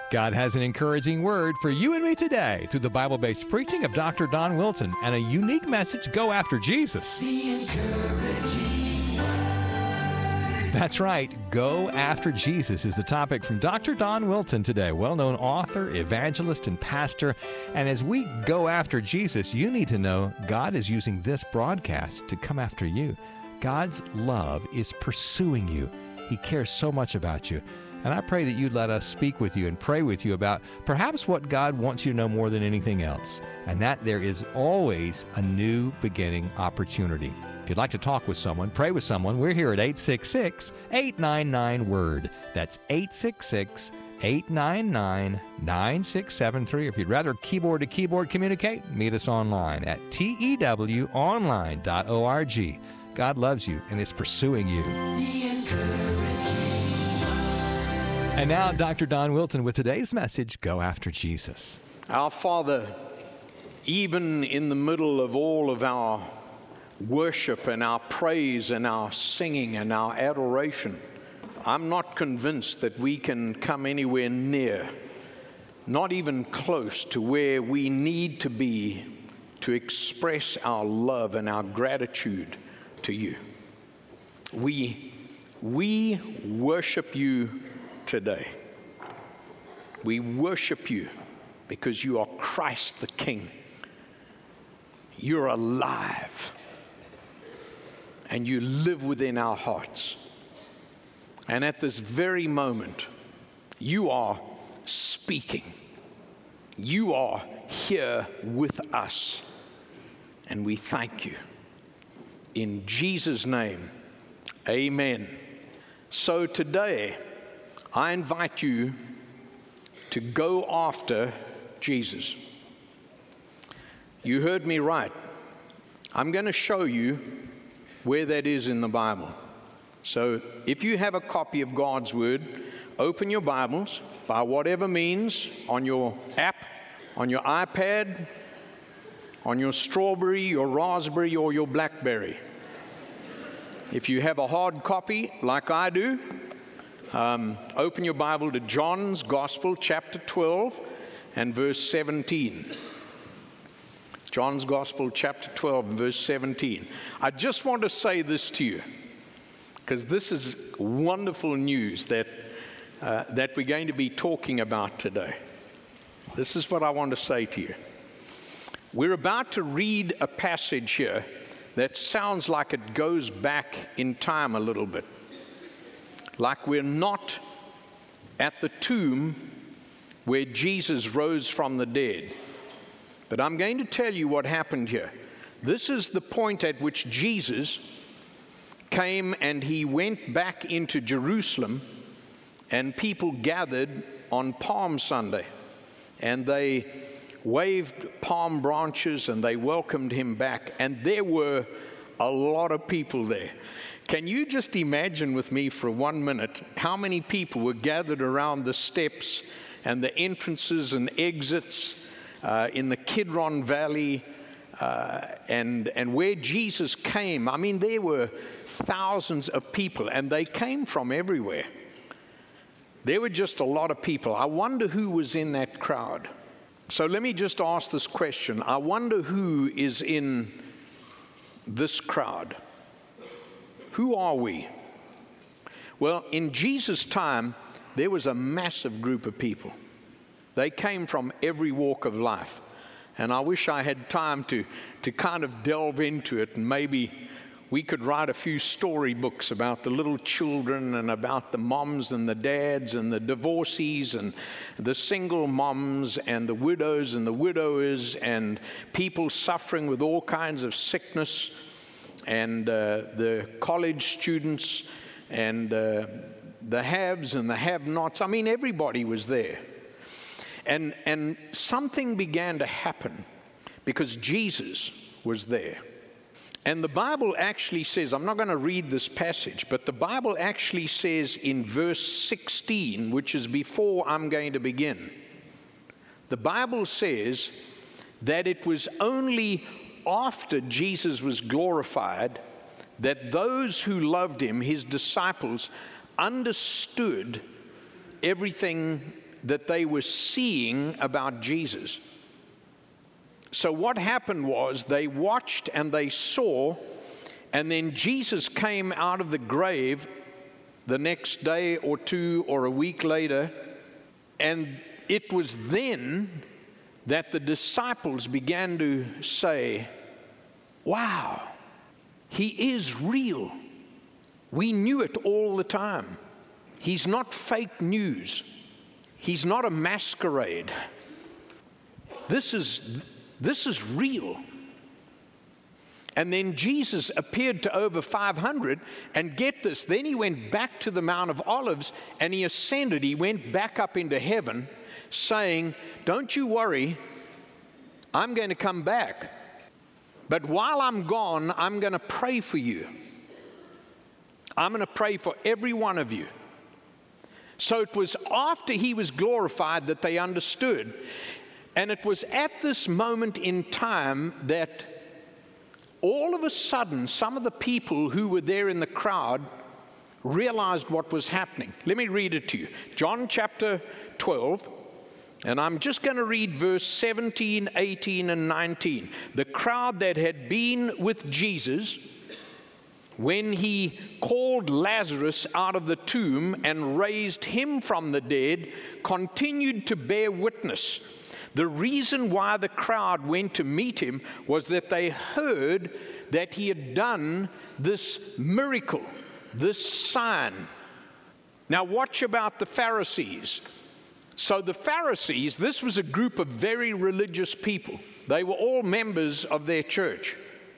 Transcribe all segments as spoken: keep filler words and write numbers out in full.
God has an encouraging word for you and me today through the Bible-based preaching of Doctor Don Wilton and a unique message, Go After Jesus. The encouraging word. That's right. Go After Jesus is the topic from Doctor Don Wilton today, well-known author, evangelist, and pastor. And as we go after Jesus, you need to know God is using this broadcast to come after you. God's love is pursuing you. He cares so much about you. And I pray that you'd let us speak with you and pray with you about perhaps what God wants you to know more than anything else, and that there is always a new beginning opportunity. If you'd like to talk with someone, pray with someone, we're here at eight six six, eight nine nine, word. That's eight six six, eight nine nine, nine six seven three. If you'd rather keyboard-to-keyboard communicate, meet us online at T E W online dot org. God loves you and is pursuing you. The encouraging. And now, Doctor Don Wilton with today's message, Go After Jesus. Our Father, even in the middle of all of our worship and our praise and our singing and our adoration, I'm not convinced that we can come anywhere near, not even close to where we need to be to express our love and our gratitude to you. We, we worship you today. We worship you because you are Christ the King. You're alive and you live within our hearts. And at this very moment, you are speaking. You are here with us. And we thank you. In Jesus' name, amen. So today, I invite you to go after Jesus. You heard me right. I'm going to show you where that is in the Bible. So if you have a copy of God's Word, open your Bibles by whatever means, on your app, on your iPad, on your Strawberry, your Raspberry, or your Blackberry. If you have a hard copy, like I do, Um, open your Bible to John's Gospel, chapter twelve, and verse seventeen. John's Gospel, chapter twelve, and verse seventeen. I just want to say this to you, because this is wonderful news that, uh, that we're going to be talking about today. This is what I want to say to you. We're about to read a passage here that sounds like it goes back in time a little bit. Like we're not at the tomb where Jesus rose from the dead. But I'm going to tell you what happened here. This is the point at which Jesus came and he went back into Jerusalem, and people gathered on Palm Sunday. And they waved palm branches and they welcomed him back. And there were a lot of people there. Can you just imagine with me for one minute how many people were gathered around the steps and the entrances and exits uh, in the Kidron Valley uh, and, and where Jesus came? I mean, there were thousands of people, and they came from everywhere. There were just a lot of people. I wonder who was in that crowd. So let me just ask this question. I wonder who is in this crowd. Who are we? Well, in Jesus' time, there was a massive group of people. They came from every walk of life. And I wish I had time to, to kind of delve into it, and maybe we could write a few storybooks about the little children and about the moms and the dads and the divorcees and the single moms and the widows and the widowers and people suffering with all kinds of sickness, and uh, the college students and uh, the haves and the have-nots. I mean, everybody was there. And, and something began to happen because Jesus was there. And the Bible actually says, I'm not going to read this passage, but the Bible actually says in verse sixteen, which is before I'm going to begin, the Bible says that it was only after Jesus was glorified that those who loved him, his disciples, understood everything that they were seeing about Jesus. So what happened was they watched and they saw, and then Jesus came out of the grave the next day or two or a week later, and it was then that the disciples began to say, wow, he is real. We knew it all the time. He's not fake news. He's not a masquerade. This is, this is real. And then Jesus appeared to over five hundred, and get this, then he went back to the Mount of Olives, and he ascended, he went back up into heaven, saying, don't you worry, I'm going to come back. But while I'm gone, I'm going to pray for you. I'm going to pray for every one of you. So it was after he was glorified that they understood. And it was at this moment in time that all of a sudden, some of the people who were there in the crowd realized what was happening. Let me read it to you. John chapter twelve, and I'm just going to read verse seventeen, eighteen, and nineteen. The crowd that had been with Jesus when he called Lazarus out of the tomb and raised him from the dead continued to bear witness. The reason why the crowd went to meet him was that they heard that he had done this miracle, this sign. Now watch about the Pharisees. So the Pharisees, this was a group of very religious people. They were all members of their church.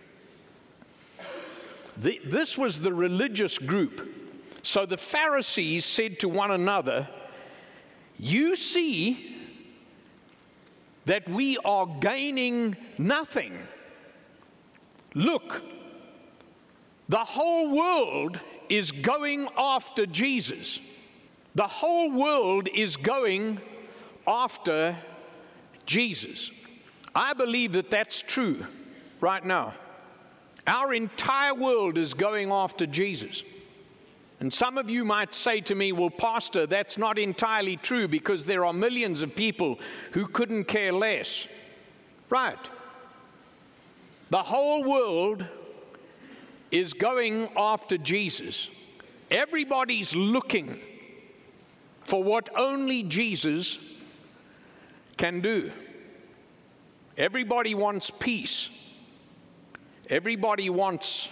The, this was the religious group. So the Pharisees said to one another, you see that we are gaining nothing. Look, the whole world is going after Jesus. The whole world is going after Jesus. I believe that that's true right now. Our entire world is going after Jesus. And some of you might say to me, well, Pastor, that's not entirely true because there are millions of people who couldn't care less. Right. The whole world is going after Jesus. Everybody's looking for what only Jesus can do. Everybody wants peace. Everybody wants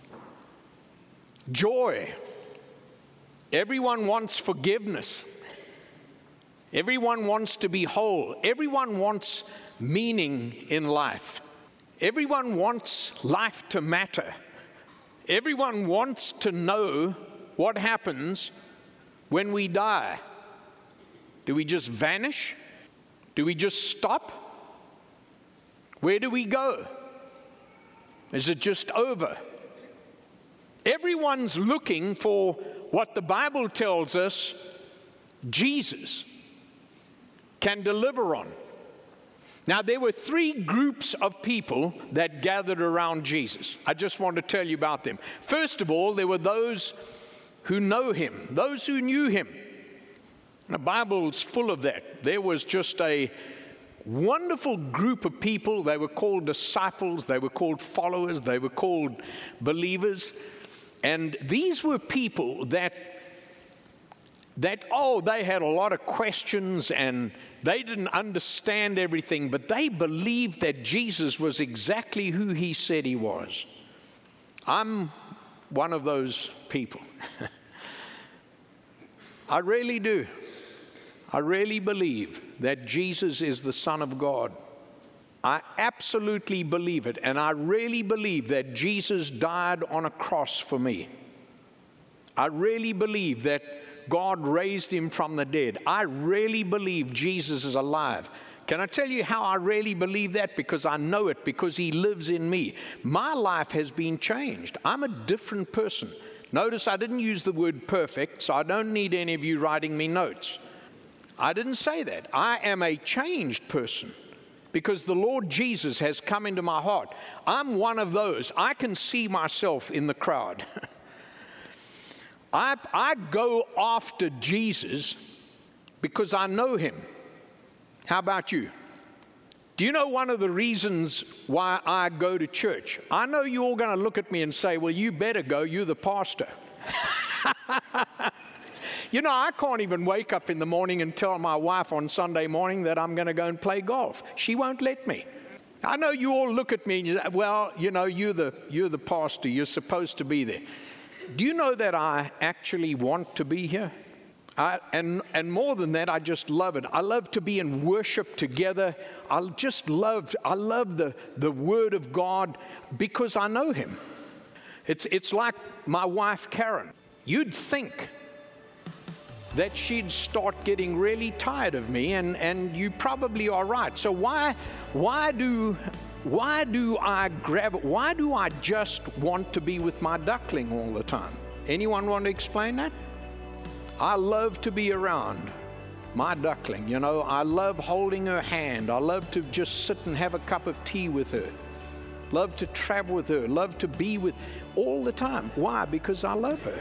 joy. Everyone wants forgiveness. Everyone wants to be whole. Everyone wants meaning in life. Everyone wants life to matter. Everyone wants to know what happens when we die. Do we just vanish? Do we just stop? Where do we go? Is it just over? Everyone's looking for what the Bible tells us Jesus can deliver on. Now, there were three groups of people that gathered around Jesus. I just want to tell you about them. First of all, there were those who know him, those who knew him. The Bible's full of that. There was just a wonderful group of people. They were called disciples, they were called followers, they were called believers. And these were people that, that, oh, they had a lot of questions and they didn't understand everything, but they believed that Jesus was exactly who he said he was. I'm one of those people. I really do. I really believe that Jesus is the Son of God. I absolutely believe it, and I really believe that Jesus died on a cross for me. I really believe that God raised him from the dead. I really believe Jesus is alive. Can I tell you how I really believe that? Because I know it, because he lives in me. My life has been changed. I'm a different person. Notice I didn't use the word perfect, so I don't need any of you writing me notes. I didn't say that. I am a changed person because the Lord Jesus has come into my heart. I'm one of those. I can see myself in the crowd. I, I go after Jesus because I know him. How about you? Do you know one of the reasons why I go to church? I know you're all going to look at me and say, well, you better go, you're the pastor. You know, I can't even wake up in the morning and tell my wife on Sunday morning that I'm going to go and play golf. She won't let me. I know you all look at me and you say, well, you know, you're the, you're the pastor. You're supposed to be there. Do you know that I actually want to be here? I, and, and more than that, I just love it. I love to be in worship together. I just love, I love the, the Word of God because I know Him. It's, it's like my wife, Karen. You'd think that she'd start getting really tired of me, and, and you probably are right. So why, why do, why do I grab it? Why do I just want to be with my duckling all the time? Anyone want to explain that? I love to be around my duckling, you know. I love holding her hand. I love to just sit and have a cup of tea with her. Love to travel with her. Love to be with all the time. Why? Because I love her.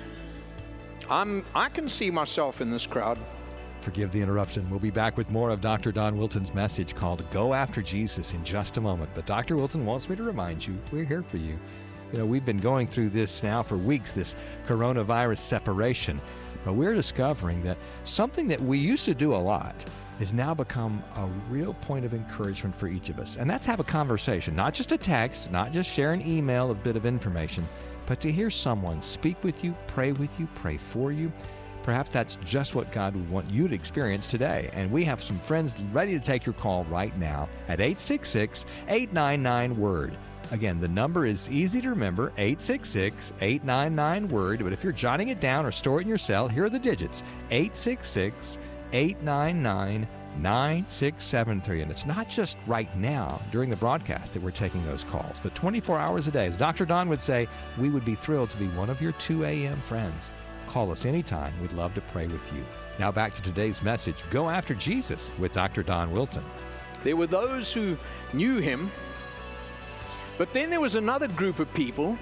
I'm, I can see myself in this crowd. Forgive the interruption. We'll be back with more of Doctor Don Wilton's message called Go After Jesus in just a moment. But Doctor Wilton wants me to remind you, we're here for you. You know, we've been going through this now for weeks, this coronavirus separation. But we're discovering that something that we used to do a lot has now become a real point of encouragement for each of us. And that's have a conversation, not just a text, not just share an email, a bit of information, but to hear someone speak with you, pray with you, pray for you. Perhaps that's just what God would want you to experience today. And we have some friends ready to take your call right now at eight six six, eight nine nine, word. Again, the number is easy to remember, eight six six, eight nine nine, word. But if you're jotting it down or store it in your cell, here are the digits, eight six six, eight nine nine, nine six seven three. And it's not just right now during the broadcast that we're taking those calls, but twenty-four hours a day. As Doctor Don would say, we would be thrilled to be one of your two a.m. friends. Call us anytime. We'd love to pray with you. Now back to today's message, Go After Jesus with Doctor Don Wilton. There were those who knew him, but then there was another group of people.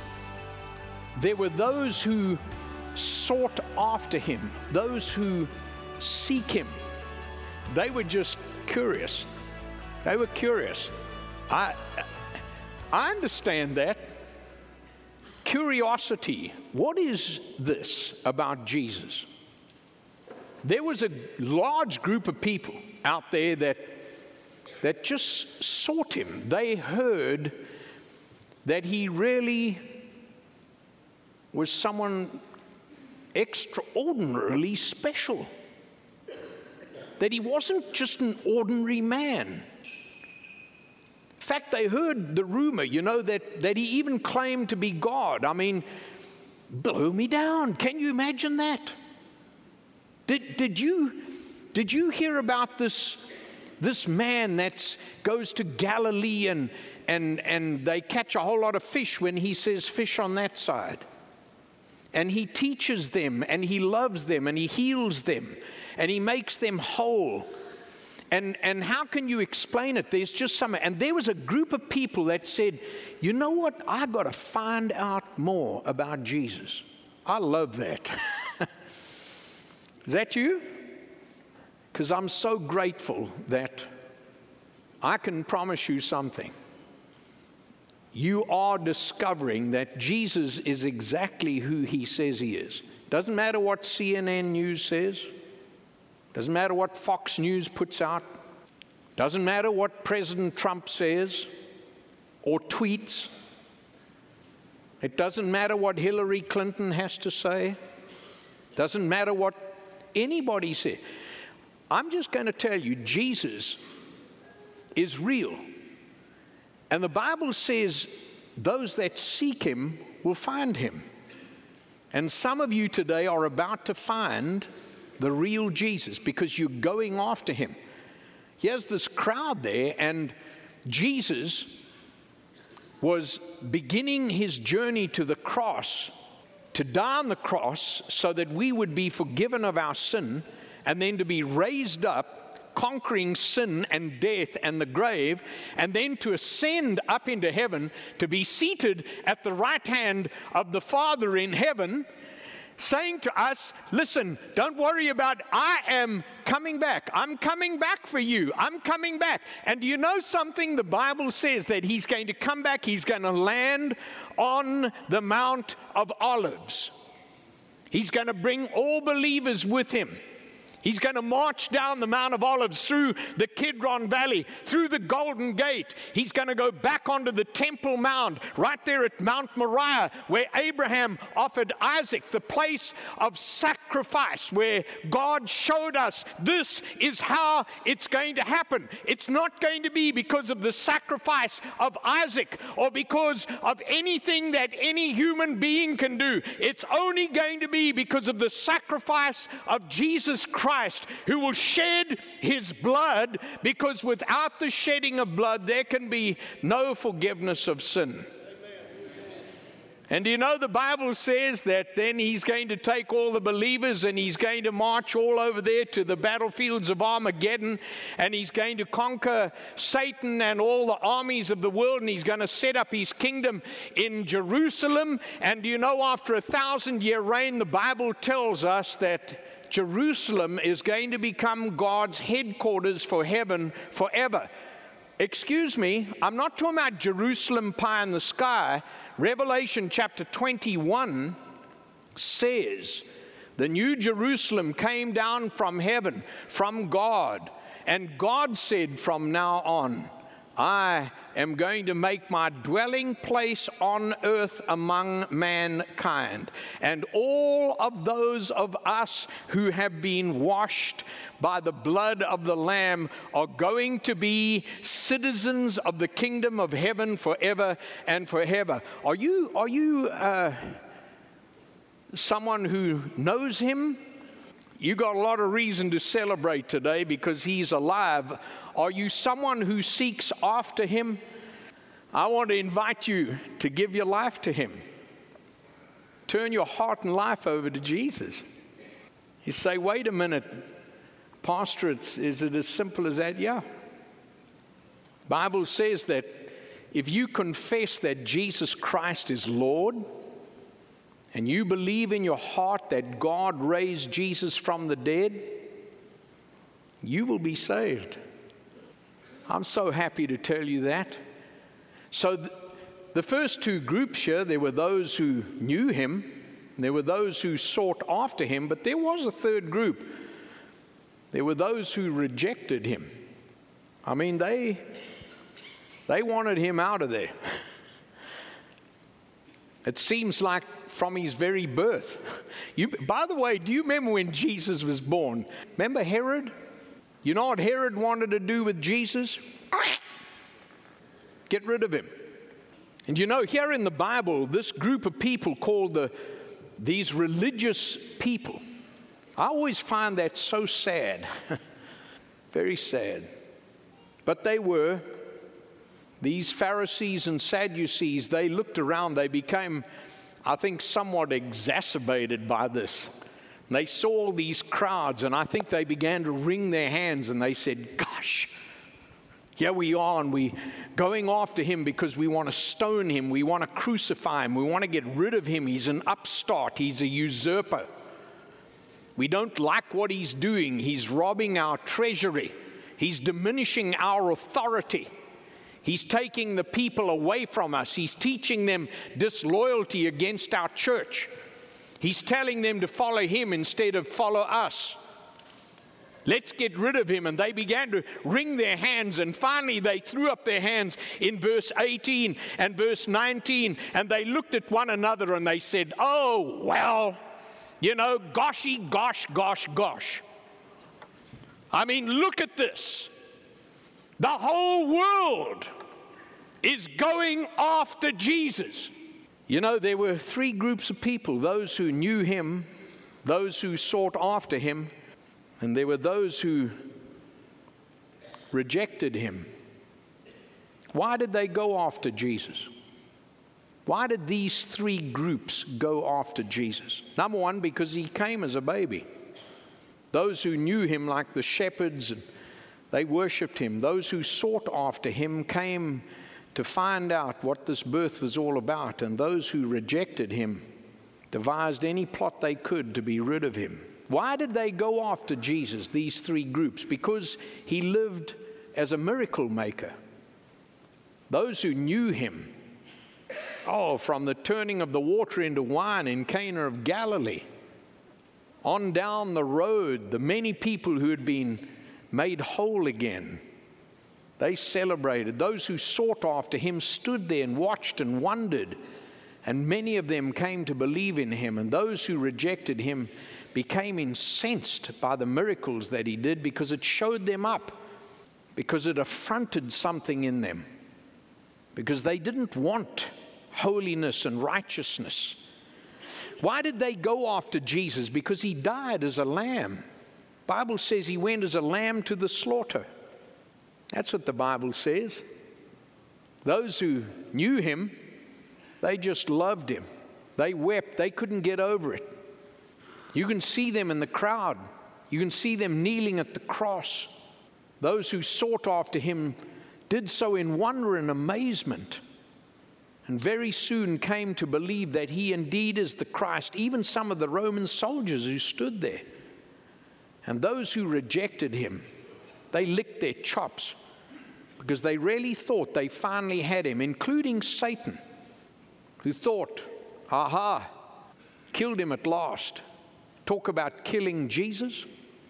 There were those who sought after him, those who seek him. They were just curious. They were curious. I, I understand that. Curiosity. What is this about Jesus? There was a large group of people out there that, that just sought him. They heard that he really was someone extraordinarily special. That he wasn't just an ordinary man. In fact, they heard the rumor, you know, that, that he even claimed to be God. I mean, blow me down. Can you imagine that? Did, did, you, did you hear about this, this man that goes to Galilee and, and, and they catch a whole lot of fish when he says fish on that side? And he teaches them, and he loves them, and he heals them, and he makes them whole. And, and how can you explain it? There's just some, and there was a group of people that said, you know what? I got to find out more about Jesus. I love that. Is that you? Because I'm so grateful that I can promise you something. You are discovering that Jesus is exactly who he says he is. Doesn't matter what C N N News says. Doesn't matter what Fox News puts out. Doesn't matter what President Trump says or tweets. It doesn't matter what Hillary Clinton has to say. Doesn't matter what anybody says. I'm just going to tell you, Jesus is real. And the Bible says those that seek him will find him. And some of you today are about to find the real Jesus because you're going after him. Here's this crowd there, and Jesus was beginning his journey to the cross, to die on the cross so that we would be forgiven of our sin, and then to be raised up, conquering sin and death and the grave, and then to ascend up into heaven, to be seated at the right hand of the Father in heaven, saying to us, listen, don't worry about it. I am coming back. I'm coming back for you. I'm coming back. And do you know something? The Bible says that he's going to come back. He's going to land on the Mount of Olives. He's going to bring all believers with him. He's going to march down the Mount of Olives, through the Kidron Valley, through the Golden Gate. He's going to go back onto the Temple Mount, right there at Mount Moriah, where Abraham offered Isaac, the place of sacrifice, where God showed us this is how it's going to happen. It's not going to be because of the sacrifice of Isaac or because of anything that any human being can do. It's only going to be because of the sacrifice of Jesus Christ, who will shed his blood, because without the shedding of blood there can be no forgiveness of sin. And you know, the Bible says that then he's going to take all the believers and he's going to march all over there to the battlefields of Armageddon, and he's going to conquer Satan and all the armies of the world, and he's going to set up his kingdom in Jerusalem. And you know, after a thousand year reign, the Bible tells us that Jerusalem is going to become God's headquarters for heaven forever. Excuse me, I'm not talking about Jerusalem pie in the sky. Revelation chapter twenty-one says the new Jerusalem came down from heaven, from God, and God said, from now on, I am going to make my dwelling place on earth among mankind. And all of those of us who have been washed by the blood of the Lamb are going to be citizens of the kingdom of heaven forever and forever. Are you, are you uh, someone who knows him? You got a lot of reason to celebrate today because he's alive. Are you someone who seeks after him? I want to invite you to give your life to him. Turn your heart and life over to Jesus. You say, wait a minute, Pastor, it's, is it as simple as that? Yeah. The Bible says that if you confess that Jesus Christ is Lord, and you believe in your heart that God raised Jesus from the dead, you will be saved. I'm so happy to tell you that. So th- the first two groups here, there were those who knew him, there were those who sought after him, but there was a third group. There were those who rejected him. I mean, they, they wanted him out of there. It seems like from his very birth. You, by the way, do you remember when Jesus was born? Remember Herod? You know what Herod wanted to do with Jesus? Get rid of him. And you know, here in the Bible, this group of people called the, these religious people, I always find that so sad. Very sad. But they were. These Pharisees and Sadducees, they looked around, they became, I think, somewhat exacerbated by this. And they saw these crowds, and I think they began to wring their hands, and they said, gosh, here we are, and we're going after him because we want to stone him, we want to crucify him, we want to get rid of him. He's an upstart, he's a usurper. We don't like what he's doing. He's robbing our treasury. He's diminishing our authority. He's taking the people away from us. He's teaching them disloyalty against our church. He's telling them to follow him instead of follow us. Let's get rid of him. And they began to wring their hands, and finally they threw up their hands in verse eighteen and verse nineteen, and they looked at one another and they said, oh, well, you know, goshy, gosh, gosh, gosh. I mean, look at this. The whole world is going after Jesus. You know, there were three groups of people: those who knew him, those who sought after him, and there were those who rejected him. Why did they go after Jesus? Why did these three groups go after Jesus? Number one, because he came as a baby. Those who knew him, like the shepherds, they worshipped him. Those who sought after him came to find out what this birth was all about. And those who rejected him, devised any plot they could to be rid of him. Why did they go after Jesus, these three groups? Because he lived as a miracle maker. Those who knew him, oh, from the turning of the water into wine in Cana of Galilee, on down the road, the many people who had been made whole again, they celebrated. Those who sought after him stood there and watched and wondered, and many of them came to believe in him. And those who rejected him became incensed by the miracles that he did, because it showed them up, because it affronted something in them, because they didn't want holiness and righteousness. Why did they go after Jesus? Because he died as a lamb. The Bible says he went as a lamb to the slaughter. That's what the Bible says. Those who knew him, they just loved him. They wept. They couldn't get over it. You can see them in the crowd. You can see them kneeling at the cross. Those who sought after him did so in wonder and amazement, and very soon came to believe that he indeed is the Christ, even some of the Roman soldiers who stood there. And those who rejected him, they licked their chops, because they really thought they finally had him, including Satan, who thought, aha, killed him at last. Talk about killing Jesus.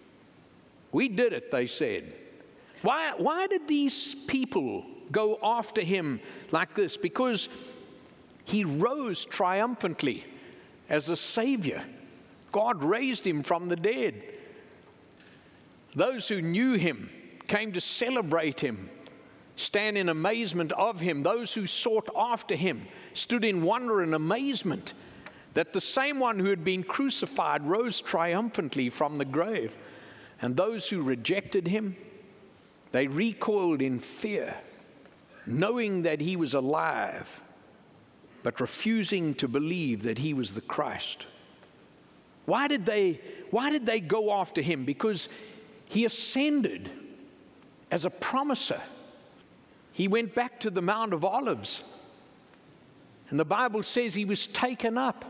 We did it, they said. Why, why did these people go after him like this? Because he rose triumphantly as a Savior. God raised him from the dead. Those who knew him came to celebrate him, stand in amazement of him. Those who sought after him stood in wonder and amazement that the same one who had been crucified rose triumphantly from the grave. And those who rejected him, they recoiled in fear, knowing that he was alive, but refusing to believe that he was the Christ. Why did they, why did they go after him? Because he ascended as a promiser. He went back to the Mount of Olives, and the Bible says he was taken up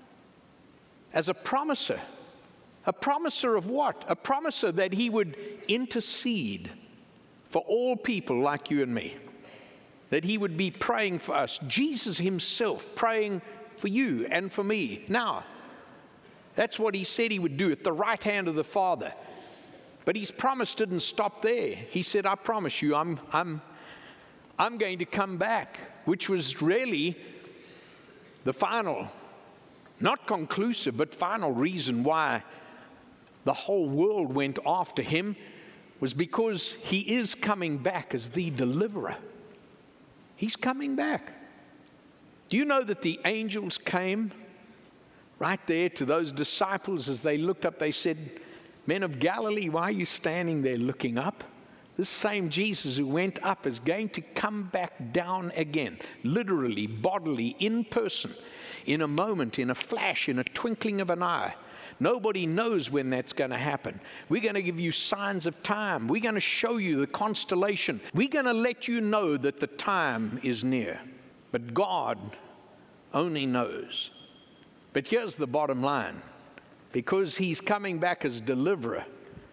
as a promiser. A promiser of what? A promiser that he would intercede for all people like you and me. That he would be praying for us. Jesus himself praying for you and for me. Now, that's what he said he would do at the right hand of the Father. But his promise didn't stop there. He said, I promise you, I'm, I'm, I'm going to come back, which was really the final, not conclusive, but final reason why the whole world went after him, was because he is coming back as the deliverer. He's coming back. Do you know that the angels came right there to those disciples as they looked up? They said, men of Galilee, why are you standing there looking up? This same Jesus who went up is going to come back down again, literally, bodily, in person, in a moment, in a flash, in a twinkling of an eye. Nobody knows when that's going to happen. We're going to give you signs of time. We're going to show you the constellation. We're going to let you know that the time is near. But God only knows. But here's the bottom line. Because he's coming back as deliverer,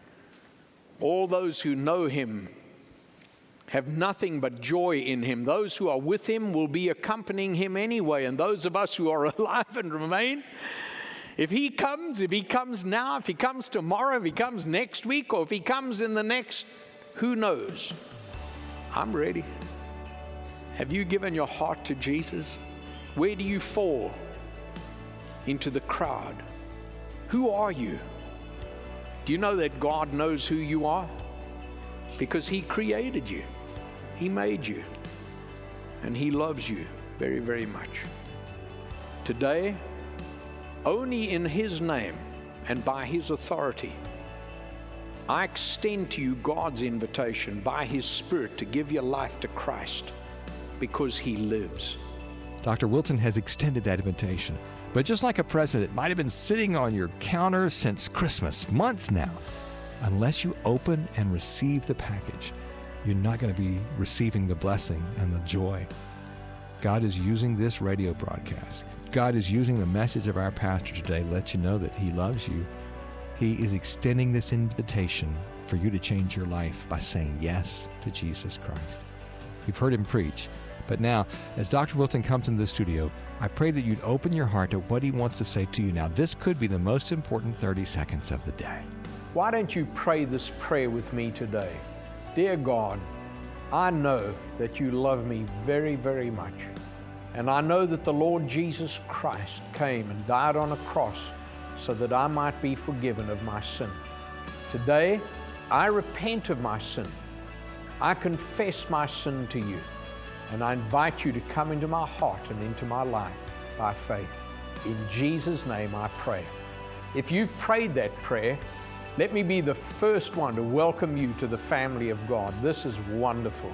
all those who know him have nothing but joy in him. Those who are with him will be accompanying him anyway. And those of us who are alive and remain, if he comes, if he comes now, if he comes tomorrow, if he comes next week, or if he comes in the next, who knows? I'm ready. Have you given your heart to Jesus? Where do you fall into the crowd? Who are you? Do you know that God knows who you are? Because he created you. He made you. And he loves you very, very much. Today, only in his name and by his authority, I extend to you God's invitation by his Spirit to give your life to Christ, because he lives. Doctor Wilton has extended that invitation. But just like a present that might have been sitting on your counter since Christmas, months now, unless you open and receive the package, you're not going to be receiving the blessing and the joy. God is using this radio broadcast God is using the message of our pastor today to let you know that he loves you. He is extending this invitation for you to change your life by saying yes to Jesus Christ. You've heard him preach, but now, as Doctor Wilton comes into the studio, I pray that you'd open your heart to what he wants to say to you now. This could be the most important thirty seconds of the day. Why don't you pray this prayer with me today? Dear God, I know that you love me very, very much. And I know that the Lord Jesus Christ came and died on a cross so that I might be forgiven of my sin. Today, I repent of my sin. I confess my sin to you. And I invite you to come into my heart and into my life by faith. In Jesus' name I pray. If you've prayed that prayer, let me be the first one to welcome you to the family of God. This is wonderful.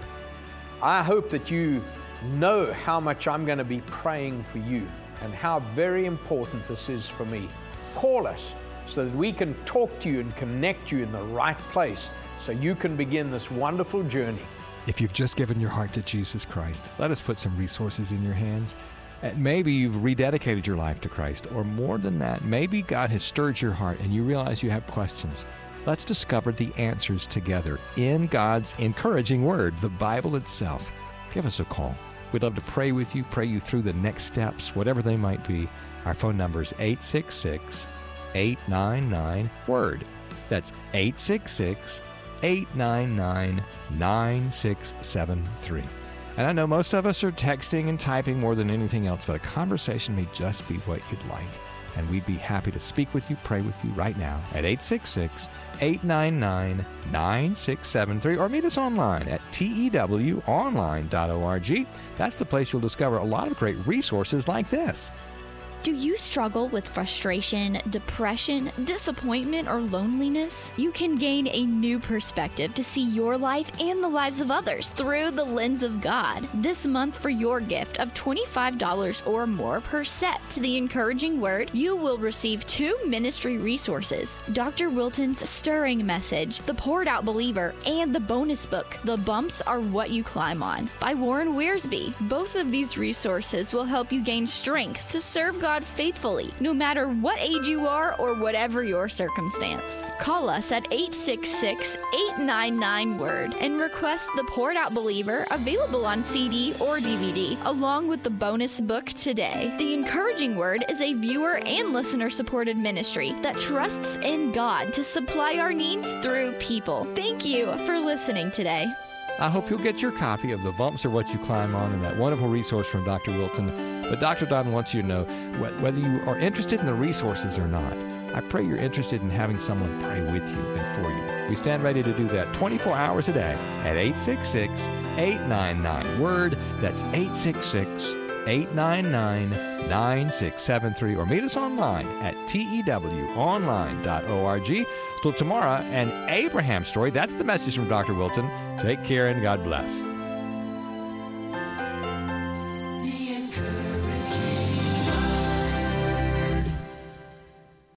I hope that you know how much I'm going to be praying for you and how very important this is for me. Call us so that we can talk to you and connect you in the right place so you can begin this wonderful journey. If you've just given your heart to Jesus Christ, let us put some resources in your hands. And maybe you've rededicated your life to Christ, or more than that, maybe God has stirred your heart and you realize you have questions. Let's discover the answers together in God's encouraging word, the Bible itself. Give us a call. We'd love to pray with you, pray you through the next steps, whatever they might be. Our phone number is eight six six, eight nine nine, WORD. That's eight six six, eight nine nine, nine six seven three. And I know most of us are texting and typing more than anything else, but a conversation may just be what you'd like. And we'd be happy to speak with you, pray with you right now at eight six six, eight nine nine, nine six seven three, or meet us online at T E W online dot org. That's the place you'll discover a lot of great resources like this. Do you struggle with frustration, depression, disappointment, or loneliness? You can gain a new perspective to see your life and the lives of others through the lens of God. This month, for your gift of twenty-five dollars or more per set to the Encouraging Word, you will receive two ministry resources: Doctor Wilton's Stirring Message, The Poured Out Believer, and the bonus book, The Bumps Are What You Climb On, by Warren Wiersbe. Both of these resources will help you gain strength to serve God faithfully, no matter what age you are or whatever your circumstance. Call us at eight six six, eight nine nine, WORD and request The Poured Out Believer, available on C D or D V D, along with the bonus book today. The Encouraging Word is a viewer and listener-supported ministry that trusts in God to supply our needs through people. Thank you for listening today. I hope you'll get your copy of The Bumps Are What You Climb On and that wonderful resource from Doctor Wilton. But Doctor Don wants you to know whether you are interested in the resources or not. I pray you're interested in having someone pray with you and for you. We stand ready to do that twenty-four hours a day at eight six six, eight nine nine, WORD. That's eight six six, eight nine nine, nine six seven three. Or meet us online at T E W online dot org. Till tomorrow, an Abraham story. That's the message from Doctor Wilton. Take care and God bless.